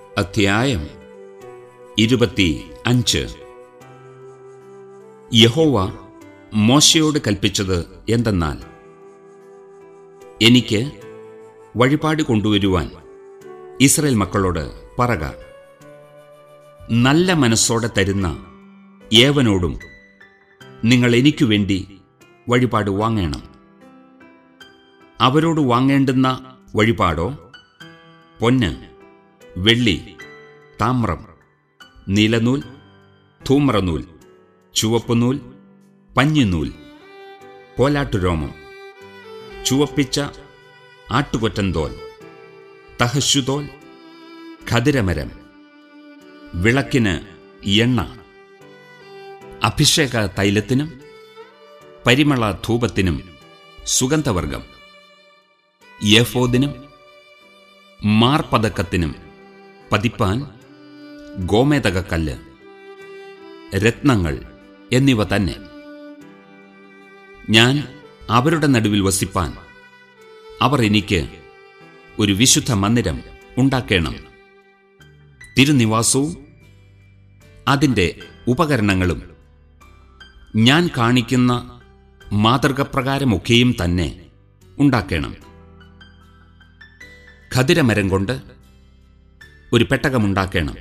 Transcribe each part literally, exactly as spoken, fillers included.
അധ്യായം ഇരുപത്തി അഞ്ച്. യഹോവ മോശയോട് കൽപ്പിച്ചത് എന്തെന്നാൽ, എനിക്ക് വഴിപാട് കൊണ്ടുവരുവാൻ ഇസ്രായേൽ മക്കളോട് പറക. നല്ല മനസ്സോടെ തരുന്ന ഏവനോടും നിങ്ങൾ എനിക്കു വേണ്ടി വഴിപാട് വാങ്ങേണം. അവരോട് വാങ്ങേണ്ടുന്ന വഴിപാടോ പൊന്ന്, വെള്ളി, താമ്രം, നീലനൂൽ, ധൂമ്രനൂൽ, ചുവപ്പുനൂൽ, പഞ്ഞിനൂൽ, കോലാട്ടുരോമം, ചുവപ്പിച്ച ആട്ടുകൊറ്റന്തോൽ, തഹശുതോൽ, ഖദിരമരം, വിളക്കിന് എണ്ണ, അഭിഷേക തൈലത്തിനും പരിമള ധൂപത്തിനും സുഗന്ധവർഗം, ഏഫോദിനും മാർപതക്കത്തിനും പതിപ്പാൻ ഗോമേതകക്കല്ല്, രത്നങ്ങൾ എന്നിവ തന്നെ. ഞാൻ അവരുടെ നടുവിൽ വസിപ്പാൻ അവർ എനിക്ക് ഒരു വിശുദ്ധ മന്ദിരം ഉണ്ടാക്കേണം. തിരുനിവാസവും അതിൻ്റെ ഉപകരണങ്ങളും ഞാൻ കാണിക്കുന്ന മാതൃകപ്രകാരമൊക്കെയും തന്നെ ഉണ്ടാക്കേണം. ഖദിരമരം കൊണ്ട് ഒരു പെട്ടകമുണ്ടാക്കേണം.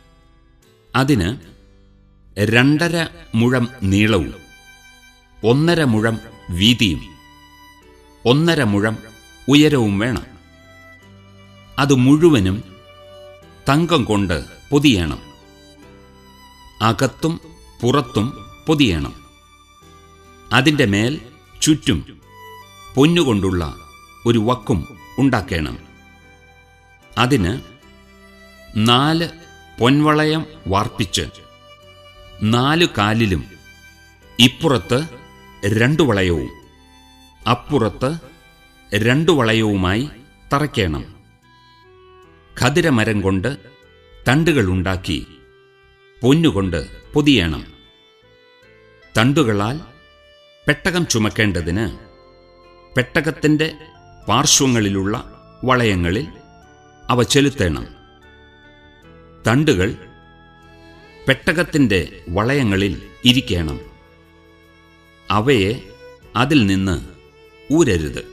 അതിന് രണ്ടര മുഴം നീളവും ഒന്നര മുഴം വീതിയും ഒന്നര മുഴം ഉയരവും വേണം. അത് മുഴുവനും തങ്കം കൊണ്ട് പൊതിയണം. അകത്തും പുറത്തും പൊതിയണം. അതിൻ്റെ മേൽ ചുറ്റും പൊന്നുകൊണ്ടുള്ള ഒരു വക്കും ഉണ്ടാക്കേണം. അതിന് നാല് പൊൻവളയം വാർപ്പിച്ച് നാലു കാലിലും ഇപ്പുറത്ത് രണ്ടു വളയവും അപ്പുറത്ത് രണ്ടു വളയവുമായി തറയ്ക്കണം. ഖദിരമരം കൊണ്ട് തണ്ടുകളുണ്ടാക്കി പൊന്നുകൊണ്ട് പൊതിയണം. തണ്ടുകളാൽ പെട്ടകം ചുമക്കേണ്ടതിന് പെട്ടകത്തിൻ്റെ പാർശ്വങ്ങളിലുള്ള വളയങ്ങളിൽ അവ ചെലുത്തേണം. തണ്ടുകൾ പെട്ടകത്തിൻ്റെ വളയങ്ങളിൽ ഇരിക്കണം. അവയെ അതിൽ നിന്ന് ഊരരുത്.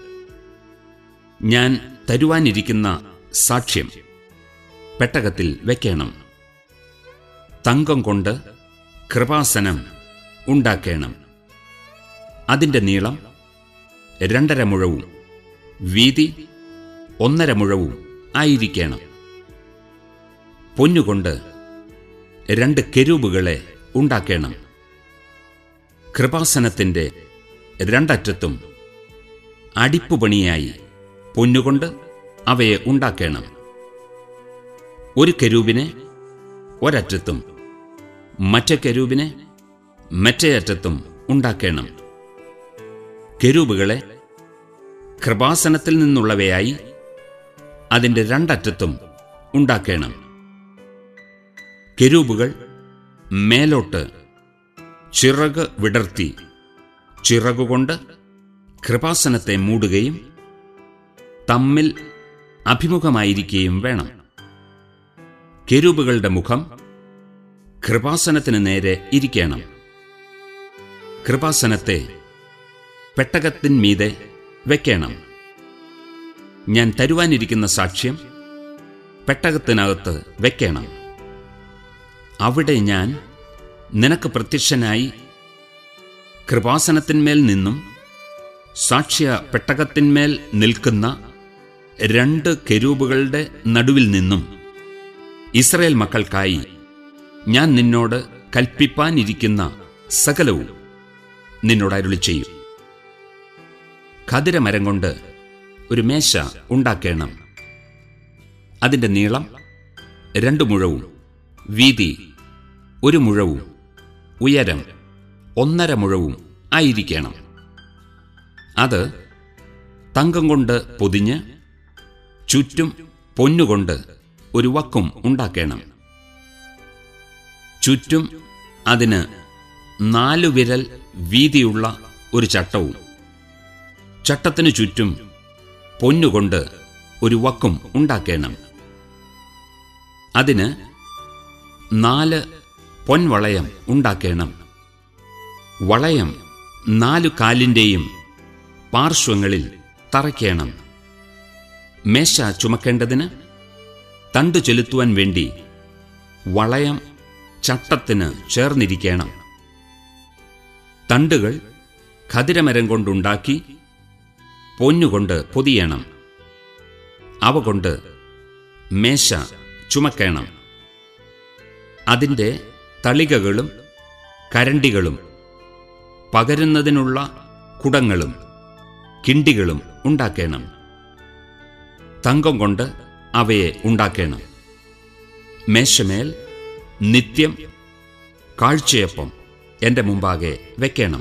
ഞാൻ തരുവാനിരിക്കുന്ന സാക്ഷ്യം പെട്ടകത്തിൽ വയ്ക്കണം. തങ്കം കൊണ്ട് കൃപാസനം ഉണ്ടാക്കേണം. അതിൻ്റെ നീളം രണ്ടര മുഴവും വീതി ഒന്നര മുഴവും ആയിരിക്കണം. പൊന്നുകൊണ്ട് രണ്ട് കെരൂബുകളെ ഉണ്ടാക്കേണം. കൃപാസനത്തിൻ്റെ രണ്ടറ്റത്തും അടിപ്പുപണിയായി പൊന്നുകൊണ്ട് അവയെ ഉണ്ടാക്കേണം. ഒരു കെരൂബിനെ ഒരറ്റത്തും മറ്റേ കെരൂബിനെ മറ്റേ അറ്റത്തും ഉണ്ടാക്കേണം. കെരൂബുകളെ കൃപാസനത്തിൽ നിന്നുള്ളവയായി അതിൻ്റെ രണ്ടറ്റത്തും ഉണ്ടാക്കേണം. കെരൂബുകൾ മേലോട്ട് ചിറക് വിടർത്തി ചിറകുകൊണ്ട് കൃപാസനത്തെ മൂടുകയും തമ്മിൽ അഭിമുഖമായിരിക്കുകയും വേണം. കെരൂബുകളുടെ മുഖം കൃപാസനത്തിന് നേരെ ഇരിക്കണം. കൃപാസനത്തെ പെട്ടകത്തിന്മീതെ വയ്ക്കണം. ഞാൻ തരുവാനിരിക്കുന്ന സാക്ഷ്യം പെട്ടകത്തിനകത്ത് വയ്ക്കണം. അവിടെ ഞാൻ നിനക്ക് പ്രത്യക്ഷനായി കൃപാസനത്തിന്മേൽ നിന്നും സാക്ഷ്യ പെട്ടകത്തിന്മേൽ നിൽക്കുന്ന രണ്ട് കെരൂബുകളുടെ നടുവിൽ നിന്നും ഇസ്രായേൽ മക്കൾക്കായി ഞാൻ നിന്നോട് കൽപ്പിപ്പാനിരിക്കുന്ന സകലവും നിന്നോട് അരുളി ചെയ്യും. ഖദിരമരം കൊണ്ട് ഒരു മേശ ഉണ്ടാക്കേണം. അതിൻ്റെ നീളം രണ്ടു മുഴവും വീതി ഒരു മുഴവും ഉയരം ഒന്നര മുഴവും ആയിരിക്കണം. അത് തങ്കം കൊണ്ട് പൊതിഞ്ഞ് ചുറ്റും പൊന്നുകൊണ്ട് ഒരു വക്കും ഉണ്ടാക്കേണം. ചുറ്റും അതിന് നാലു വിരൽ വീതിയുള്ള ഒരു ചട്ടവും ചട്ടത്തിനു ചുറ്റും പൊന്നുകൊണ്ട് ഒരു വക്കും ഉണ്ടാക്കേണം. അതിന് നാല് പൊൻവളയം ഉണ്ടാക്കേണം. വളയം നാലു കാലിൻ്റെയും പാർശ്വങ്ങളിൽ തറയ്ക്കേണം. മേശ ചുമക്കേണ്ടതിന് തണ്ടു ചെലുത്തുവാൻ വേണ്ടി വളയം ചട്ടത്തിന് ചേർന്നിരിക്കണം. തണ്ടുകൾ ഖദിരമരം കൊണ്ടുണ്ടാക്കി പൊന്നുകൊണ്ട് പൊതിയണം. അവ കൊണ്ട് മേശ ചുമക്കണം. അതിൻ്റെ തളികകളും കരണ്ടികളും പകരുന്നതിനുള്ള കുടങ്ങളും കിണ്ടികളും ഉണ്ടാക്കണം. തങ്കം കൊണ്ട് അവയെ ഉണ്ടാക്കണം. മേശമേൽ നിത്യം കാഴ്ചയപ്പം എൻ്റെ മുമ്പാകെ വെക്കണം.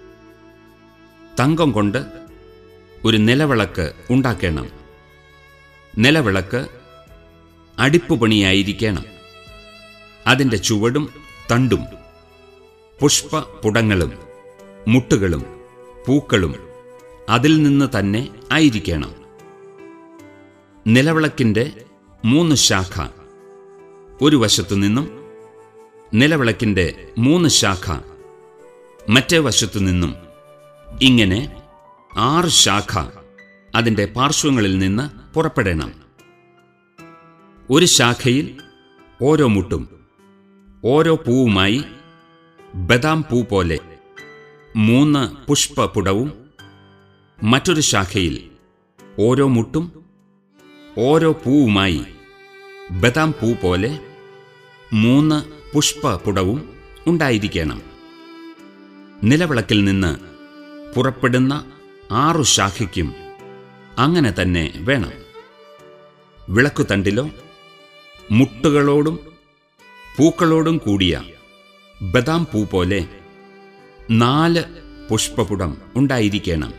തങ്കം കൊണ്ട് ഒരു നിലവിളക്ക് ഉണ്ടാക്കണം. നിലവിളക്ക് അടിപ്പുപണിയായിരിക്കണം. അതിൻ്റെ ചുവടും തണ്ടും പുഷ്പപുടങ്ങളും മുട്ടുകളും പൂക്കളും അതിൽ നിന്ന് തന്നെ ആയിരിക്കണം. നിലവിളക്കിൻ്റെ മൂന്ന് ശാഖ ഒരു വശത്തു നിന്നും, നിലവിളക്കിൻ്റെ മൂന്ന് ശാഖ മറ്റേ വശത്തു നിന്നും, ഇങ്ങനെ ആറ് ശാഖ അതിൻ്റെ പാർശ്വങ്ങളിൽ നിന്ന് പുറപ്പെടണം. ഒരു ശാഖയിൽ ഓരോ മുട്ടും ഓരോ പൂവുമായി ബദാം പൂ പോലെ മൂന്ന് പുഷ്പപുടവും, മറ്റൊരു ശാഖയിൽ ഓരോ മുട്ടും ഓരോ പൂവുമായി ബദാം പൂ പോലെ മൂന്ന് പുഷ്പപുടവും ഉണ്ടായിരിക്കണം. നിലവിളക്കിൽ നിന്ന് പുറപ്പെടുന്ന ആറു ശാഖയ്ക്കും അങ്ങനെ തന്നെ വേണം. വിളക്കുതണ്ടിലോ മുട്ടുകളോടും പൂക്കളോടും കൂടിയ ബദാം പൂ പോലെ നാല് പുഷ്പപുടം ഉണ്ടായിരിക്കണം.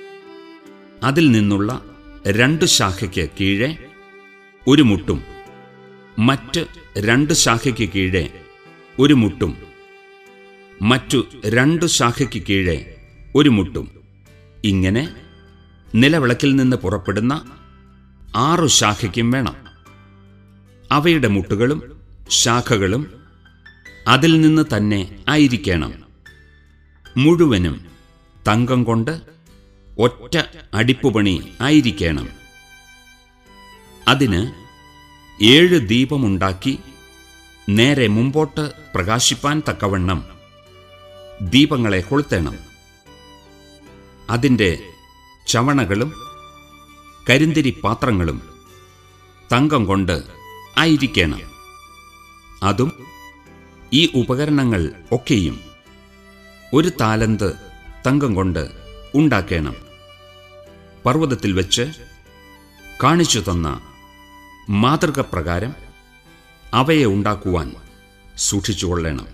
അതിൽ നിന്നുള്ള രണ്ട് ശാഖയ്ക്ക് കീഴെ ഒരു മുട്ടും, മറ്റ് രണ്ട് ശാഖയ്ക്ക് കീഴെ ഒരു മുട്ടും, മറ്റു രണ്ട് ശാഖയ്ക്ക് കീഴെ ഒരു മുട്ടും, ഇങ്ങനെ നിലവിളക്കിൽ നിന്ന് പുറപ്പെടുന്ന ആറു ശാഖയ്ക്കും വേണം. അവയുടെ മുട്ടുകളും ശാഖകളും അതിൽ നിന്ന് തന്നെ ആയിരിക്കണം. മുഴുവനും തങ്കം കൊണ്ട് ഒറ്റ അടിപ്പുപണി ആയിരിക്കണം. അതിന് ഏഴ് ദീപമുണ്ടാക്കി നേരെ മുമ്പോട്ട് പ്രകാശിപ്പാൻ തക്കവണ്ണം ദീപങ്ങളെ കൊളുത്തണം. അതിൻ്റെ ചവണകളും കരിന്തിരി പാത്രങ്ങളും തങ്കം കൊണ്ട് ആയിരിക്കണം. അതും ഈ ഉപകരണങ്ങൾ ഒക്കെയും ഒരു താലന്ത് തങ്കം കൊണ്ട് ഉണ്ടാക്കണം. പർവ്വതത്തിൽ വെച്ച് കാണിച്ചു തന്ന മാതൃക പ്രകാരം അവയെ ഉണ്ടാക്കുവാൻ സൂക്ഷിച്ചുകൊള്ളണം.